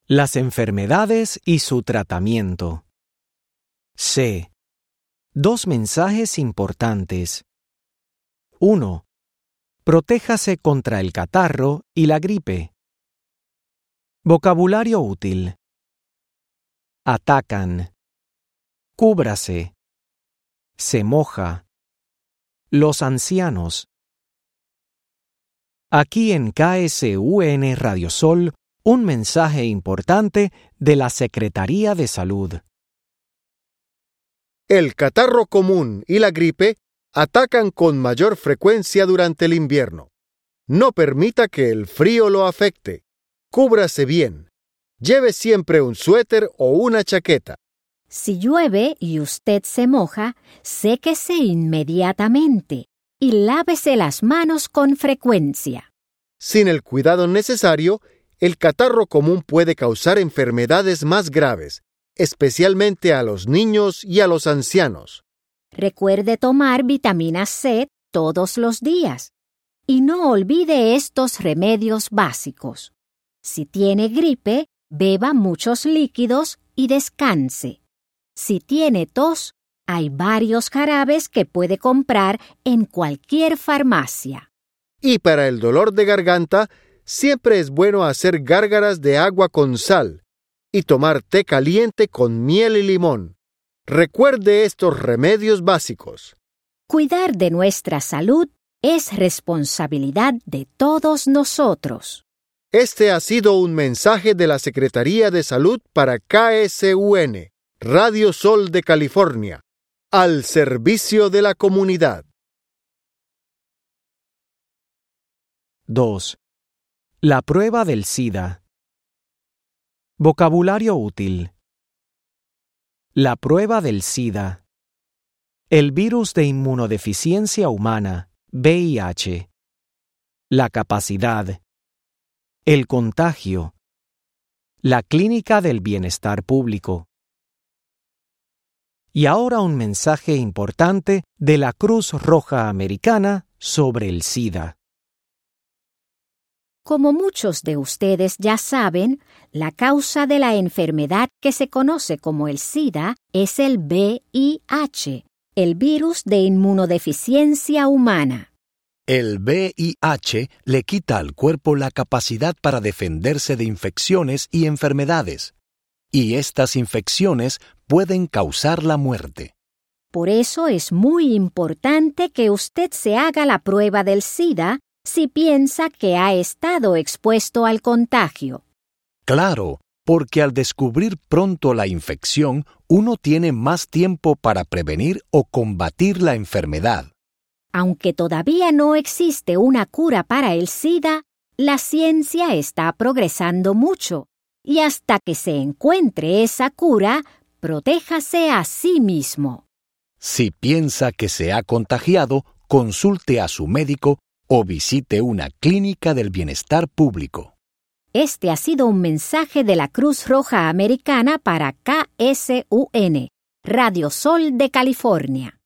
Las enfermedades y su tratamiento. C. 2 mensajes importantes. 1. Protéjase contra el catarro y la gripe. Vocabulario útil. Atacan. Cúbrase. Se moja. Los ancianos. Aquí en KSUN Radio Sol, un mensaje importante de la Secretaría de Salud. El catarro común y la gripe atacan con mayor frecuencia durante el invierno. No permita que el frío lo afecte. Cúbrase bien. Lleve siempre un suéter o una chaqueta. Si llueve y usted se moja, séquese inmediatamente y lávese las manos con frecuencia. Sin el cuidado necesario, el catarro común puede causar enfermedades más graves, especialmente a los niños y a los ancianos. Recuerde tomar vitamina C todos los días y no olvide estos remedios básicos. Si tiene gripe, beba muchos líquidos y descanse. Si tiene tos, hay varios jarabes que puede comprar en cualquier farmacia. Y para el dolor de garganta, siempre es bueno hacer gárgaras de agua con sal y tomar té caliente con miel y limón. Recuerde estos remedios básicos. Cuidar de nuestra salud es responsabilidad de todos nosotros. Este ha sido un mensaje de la Secretaría de Salud para KSUN, Radio Sol de California, al servicio de la comunidad. 2. La prueba del SIDA. Vocabulario útil. La prueba del SIDA. El virus de inmunodeficiencia humana, VIH. La capacidad. El contagio. La clínica del bienestar público. Y ahora un mensaje importante de la Cruz Roja Americana sobre el SIDA. Como muchos de ustedes ya saben, la causa de la enfermedad que se conoce como el SIDA es el VIH, el virus de inmunodeficiencia humana. El VIH le quita al cuerpo la capacidad para defenderse de infecciones y enfermedades, y estas infecciones pueden causar la muerte. Por eso es muy importante que usted se haga la prueba del SIDA si piensa que ha estado expuesto al contagio. Claro, porque al descubrir pronto la infección, uno tiene más tiempo para prevenir o combatir la enfermedad. Aunque todavía no existe una cura para el SIDA, la ciencia está progresando mucho, y hasta que se encuentre esa cura, protéjase a sí mismo. Si piensa que se ha contagiado, consulte a su médico o visite una clínica del bienestar público. Este ha sido un mensaje de la Cruz Roja Americana para KSUN, Radio Sol de California.